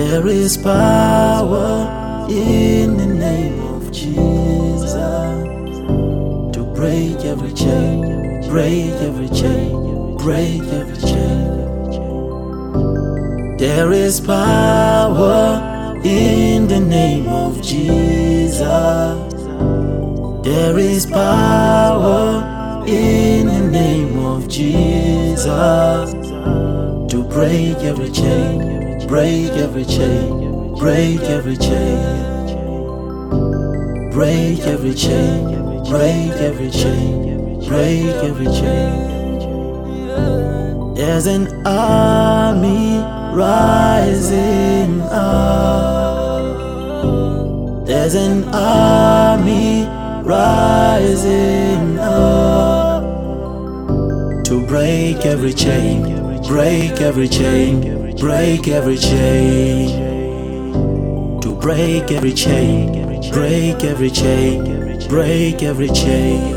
There is power in the name of Jesus to break every chain, break every chain, break every chain. There is power in the name of Jesus. There is power in the name of Jesus to break every chain, break every chain, break every chain, break every chain, break every chain, break every chain. There's an army rising up. There's an army rising up to break every chain, break every chain, break every chain, to break every chain, break every chain, break every chain.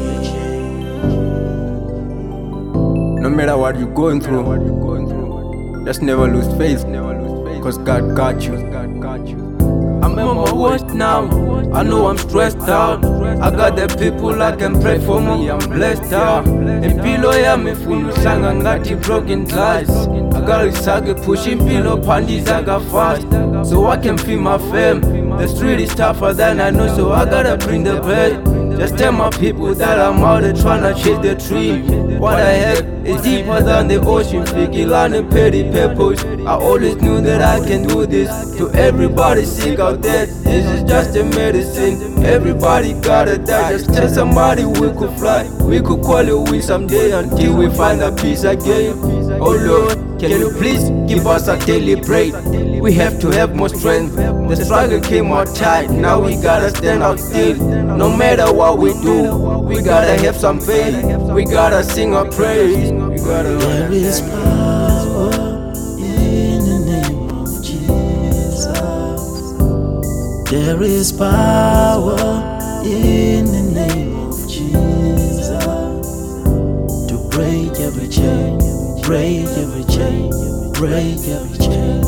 No matter what you're going through, just never lose faith, cause God got you. I'm at my worst now, I know I'm stressed out. I got the people I can pray for me, I'm blessed out. Impilo yami funa uhlanga ngathi broken glass. I gotta sake pushing impilo phandi zaga fast, so I can feed my fam. The street is tougher than I know, so I gotta bring the bed. Just tell my people that I'm out there tryna chase the dream. What I have is deeper than the ocean. Figilani petty peppers. I always knew that I can do this. To everybody sick out there, this is just a medicine. Everybody gotta die. Just tell somebody we could fly. We could call it win someday until we find a peace again. Oh Lord, can you please give us a daily break? We have to have more strength. The struggle came out tight, now we gotta stand out still. No matter what we do, we gotta have some faith. We gotta sing our praise. There is power in the name of Jesus. There is power in the name of Jesus to break every chain, break every chain, break every chain.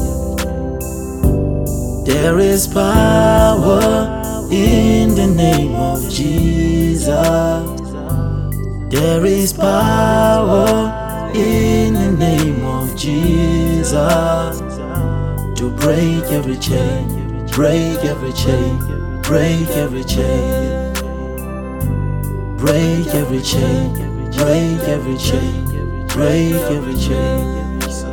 There is power in the name of Jesus. There is power in the name of Jesus to break every chain, break every chain, break every chain, break every chain, break every chain, break every chain.